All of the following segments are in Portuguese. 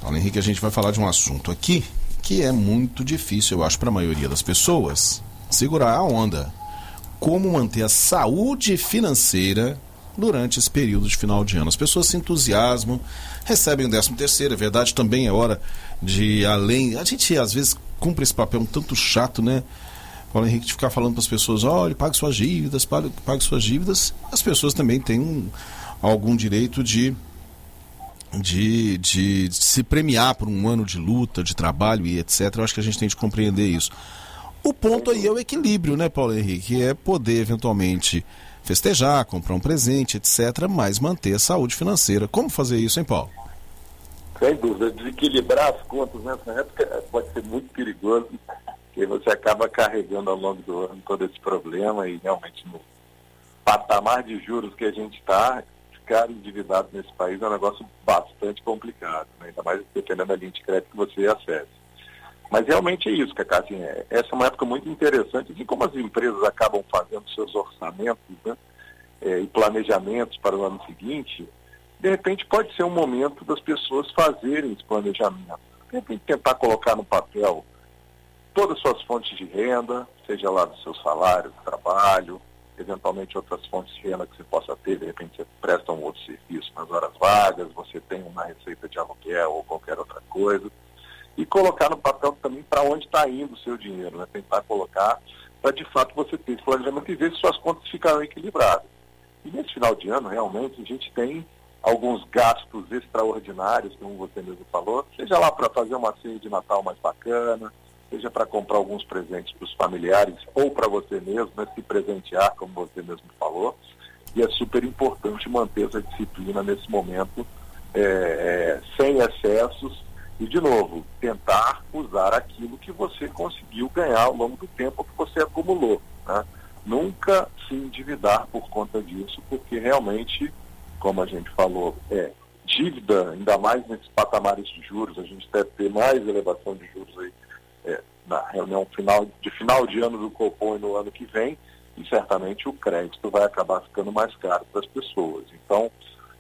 Paulo Henrique, a gente vai falar de um assunto aqui que é muito difícil, eu acho, para a maioria das pessoas segurar a onda. Como manter a saúde financeira durante esse período de final de ano. As pessoas se entusiasmam, recebem o 13º, é verdade, também é hora de além... A gente, às vezes, cumpre esse papel um tanto chato, né, Paulo Henrique, de ficar falando para as pessoas, olha, pague suas dívidas, pague suas dívidas. As pessoas também têm algum direito de se premiar por um ano de luta, de trabalho e etc. Eu acho que a gente tem de compreender isso. O ponto aí é o equilíbrio, né, Paulo Henrique? É poder, eventualmente, festejar, comprar um presente, etc., mas manter a saúde financeira. Como fazer isso, hein, Paulo? Sem dúvida. Desequilibrar as contas nessa época pode ser muito perigoso, porque você acaba carregando ao longo do ano todo esse problema e realmente no patamar de juros que a gente está, ficar endividado nesse país é um negócio bastante complicado, né? Ainda mais dependendo da linha de crédito que você acesse. Mas realmente é isso, Cacá, assim, essa é uma época muito interessante, assim como as empresas acabam fazendo seus orçamentos, né, e planejamentos para o ano seguinte, de repente pode ser um momento das pessoas fazerem esse planejamento. De repente tentar colocar no papel todas as suas fontes de renda, seja lá do seu salário, do trabalho, eventualmente outras fontes de renda que você possa ter, de repente você presta um outro serviço nas horas vagas, você tem uma receita de aluguel ou qualquer outra coisa, e colocar no papel também para onde está indo o seu dinheiro, né? Tentar colocar para de fato você ter esse planejamento e ver se suas contas ficarão equilibradas. E nesse final de ano, realmente, a gente tem alguns gastos extraordinários, como você mesmo falou, seja lá para fazer uma ceia de Natal mais bacana, seja para comprar alguns presentes para os familiares ou para você mesmo, né, se presentear, como você mesmo falou. E é super importante manter essa disciplina nesse momento, sem excessos e, de novo, tentar usar aquilo que você conseguiu ganhar ao longo do tempo que você acumulou, né? Nunca se endividar por conta disso, porque realmente, como a gente falou, dívida, ainda mais nesses patamares de juros, a gente deve ter mais elevação de juros aí na reunião final de ano do Copom e no ano que vem, e certamente o crédito vai acabar ficando mais caro para as pessoas. Então,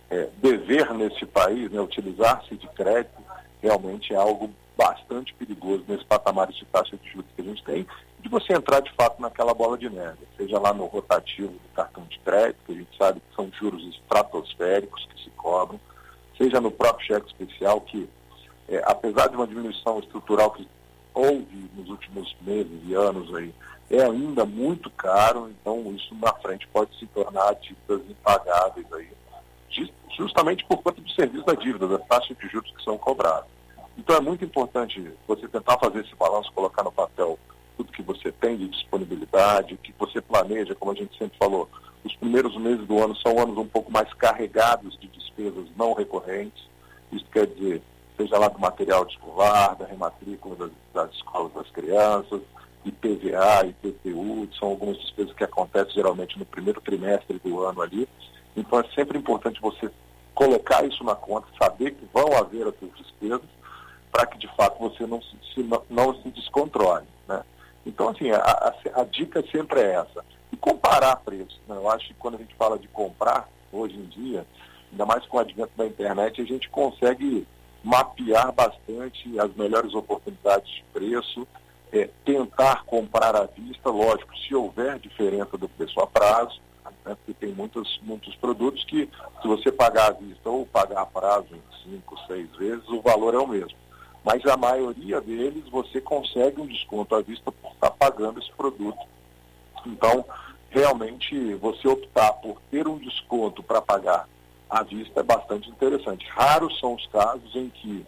dever nesse país, né, utilizar-se de crédito, realmente é algo bastante perigoso nesse patamar de taxa de juros que a gente tem, de você entrar de fato naquela bola de neve, seja lá no rotativo do cartão de crédito, que a gente sabe que são juros estratosféricos que se cobram, seja no próprio cheque especial, que apesar de uma diminuição estrutural que houve nos últimos meses e anos aí, é ainda muito caro, então isso na frente pode se tornar dívidas impagáveis aí, justamente por conta do serviço da dívida, das taxas de juros que são cobradas. Então é muito importante você tentar fazer esse balanço, colocar no papel tudo que você tem de disponibilidade, que você planeja, como a gente sempre falou, os primeiros meses do ano são anos um pouco mais carregados de despesas não recorrentes, isso quer dizer, seja lá do material escolar, da rematrícula das escolas das crianças, IPVA, IPTU, são algumas despesas que acontecem geralmente no primeiro trimestre do ano ali. Então é sempre importante você colocar isso na conta, saber que vão haver essas despesas, para que de fato você não se descontrole, né? Então, assim, a dica sempre é essa. E comparar preços, né? Eu acho que quando a gente fala de comprar, hoje em dia, ainda mais com o advento da internet, a gente consegue mapear bastante as melhores oportunidades de preço, tentar comprar à vista, lógico, se houver diferença do preço a prazo, né? Porque tem muitos produtos que, se você pagar à vista ou pagar a prazo em 5, 6 vezes, o valor é o mesmo. Mas a maioria deles você consegue um desconto à vista por estar pagando esse produto. Então, realmente, você optar por ter um desconto para pagar à vista é bastante interessante. Raros são os casos em que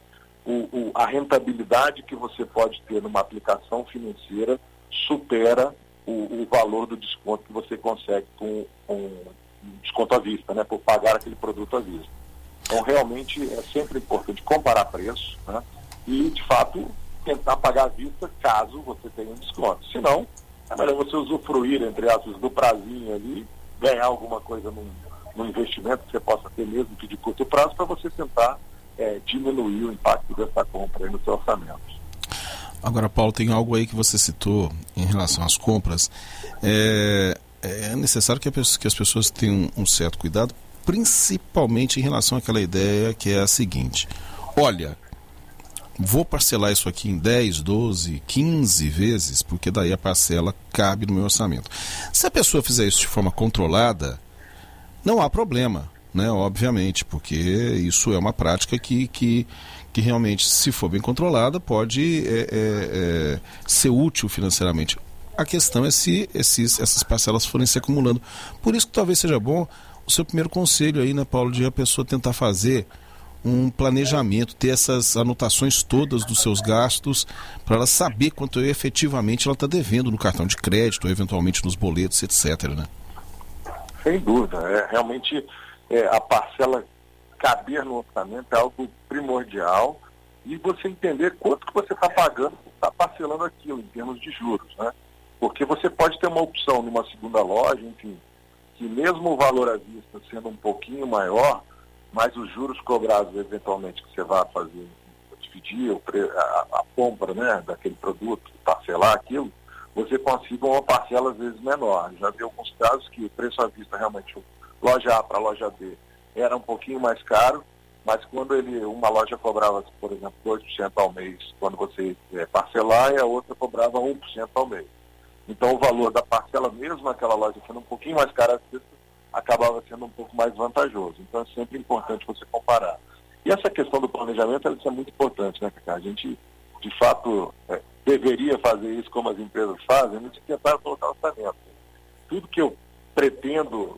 a rentabilidade que você pode ter numa aplicação financeira supera o valor do desconto que você consegue com desconto à vista, né, por pagar aquele produto à vista. Então, realmente, é sempre importante comparar preços, né, e, de fato, tentar pagar à vista caso você tenha um desconto. Se não, é melhor você usufruir, entre aspas, do prazinho ali, ganhar alguma coisa num investimento que você possa ter mesmo que de curto prazo, para você tentar diminuir o impacto dessa compra aí no seu orçamento. Agora, Paulo, tem algo aí que você citou em relação às compras. É necessário que as pessoas tenham um certo cuidado, principalmente em relação àquela ideia que é a seguinte: olha, vou parcelar isso aqui em 10, 12, 15 vezes, porque daí a parcela cabe no meu orçamento. Se a pessoa fizer isso de forma controlada, não há problema, né? Obviamente, porque isso é uma prática que realmente, se for bem controlada, pode ser útil financeiramente. A questão é se essas parcelas forem se acumulando. Por isso que talvez seja bom o seu primeiro conselho aí, né, Paulo, de a pessoa tentar fazer um planejamento, ter essas anotações todas dos seus gastos, para ela saber quanto efetivamente ela está devendo no cartão de crédito, ou eventualmente nos boletos, etc., né? Sem dúvida. Realmente a parcela caber no orçamento é algo primordial, e você entender quanto que você está pagando, está parcelando aquilo em termos de juros, né? Porque você pode ter uma opção numa segunda loja, enfim, que mesmo o valor à vista sendo um pouquinho maior, mas os juros cobrados eventualmente que você vai fazer, dividir a compra, né, daquele produto, parcelar aquilo, você consiga uma parcela às vezes menor. Já vi alguns casos que o preço à vista realmente, loja A para loja B, era um pouquinho mais caro, mas quando uma loja cobrava, por exemplo, 2% ao mês quando você parcelar, e a outra cobrava 1% ao mês. Então o valor da parcela, mesmo naquela loja sendo um pouquinho mais cara, acabava sendo um pouco mais vantajoso. Então é sempre importante você comparar. E essa questão do planejamento, ela é muito importante, né, Cacá? A gente, de fato, deveria fazer isso como as empresas fazem, não tentar colocar orçamento. Tudo que eu pretendo,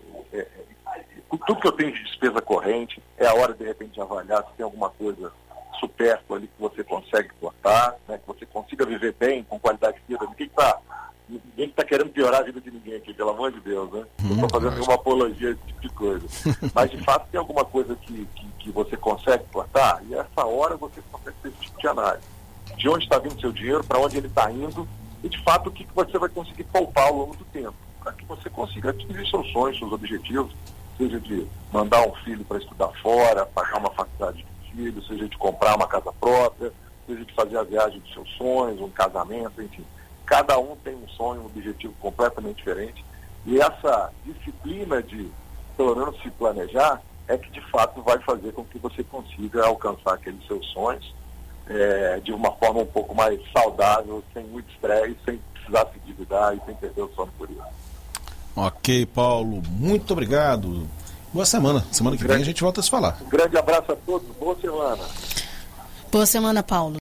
tudo que eu tenho de despesa corrente, é a hora, de repente, de avaliar se tem alguma coisa supérflua ali que você consegue cortar, né, que você consiga viver bem, com qualidade de vida. Ninguém está querendo piorar a vida de ninguém aqui, pelo amor de Deus, né? Não estou fazendo nenhuma apologia desse tipo de coisa. Mas, de fato, tem alguma coisa que você consegue cortar, e essa hora você consegue ter esse tipo de análise. De onde está vindo o seu dinheiro, para onde ele está indo, e, de fato, o que você vai conseguir poupar ao longo do tempo, para que você consiga atingir seus sonhos, seus objetivos, seja de mandar um filho para estudar fora, pagar uma faculdade de filho, seja de comprar uma casa própria, seja de fazer a viagem dos seus sonhos, um casamento, enfim. Cada um tem um sonho, um objetivo completamente diferente, e essa disciplina de, pelo menos, se planejar, é que de fato vai fazer com que você consiga alcançar aqueles seus sonhos de uma forma um pouco mais saudável, sem muito estresse, sem precisar se endividar e sem perder o sono por isso. Ok, Paulo, muito obrigado. Boa semana. Semana que vem a gente volta a se falar. Um grande abraço a todos, boa semana. Boa semana, Paulo.